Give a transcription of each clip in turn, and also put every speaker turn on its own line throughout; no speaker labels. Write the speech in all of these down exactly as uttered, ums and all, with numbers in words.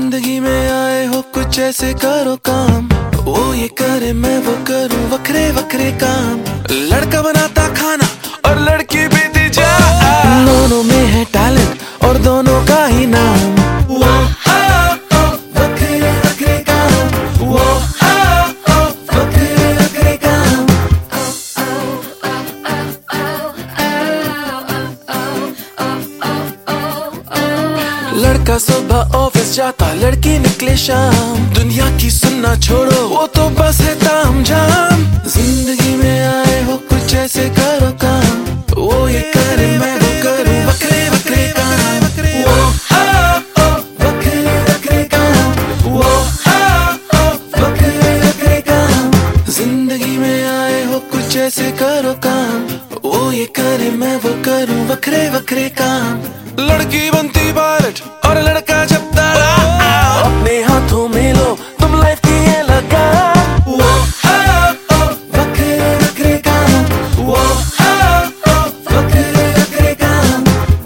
जिंदगी में आए हो कुछ ऐसे करो काम, वो ये करे मैं वो करूं, वखरे वखरे काम। लड़का बनाता खाना और लड़की पीती चाय, दोनों में है टैलेंट और दोनों का ही नाम। वो वखरे वखरे काम, वो वखरे वखरे काम। लड़का सुबह ऑफिस जाता, लड़की निकले शाम। दुनिया की सुनना छोड़ो, वो तो बस है ताम झाम। जिंदगी में आए हो कुछ ऐसे करो काम, वो ये करे मैं वो करूं, वखरे वखरे काम। वो वखरे वखरे काम, वो वखरे वखरे काम। जिंदगी में आए हो कुछ ऐसे करो काम, वो ये करे मैं वो करूं, वखरे वखरे काम। लड़की बनती पायलट और लड़का जब तारा, अपने हाथों में लो तुम लाइफ की ये लगाम। वो वखरे वखरे काम, वो वखरे वखरे काम।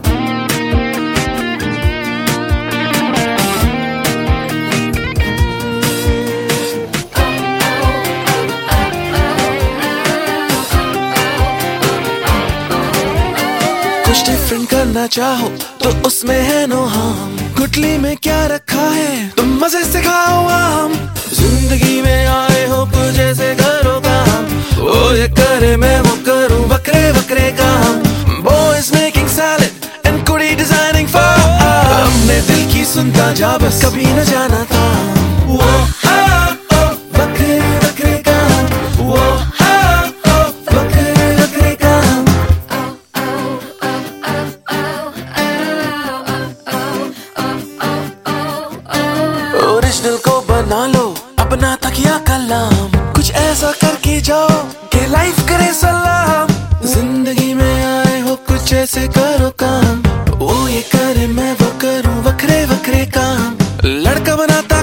कुछ डिफरेंट करना चाहो तो उसमें है नो हार्म। गुटली में क्या रखा है तुम मजे से खाओ आम। जिंदगी में आए हो कुछ ऐसे करो काम, वो ये करे मैं वो करूं, वखरे वखरे काम। Boys making salad and कुड़ी designing farm, अपने दिल की सुनता जा बस कभी न जाना था। वो वखरे वखरे काम, वो वखरे वखरे काम। ओरिजिनल को बना लो अपना तकिया कलाम, कुछ ऐसा करके जाओ कि लाइफ करे सलाम। जिंदगी में आए हो कुछ ऐसे करो काम, वो ये करे मैं वो करूं, वखरे वखरे काम। लड़का बनाता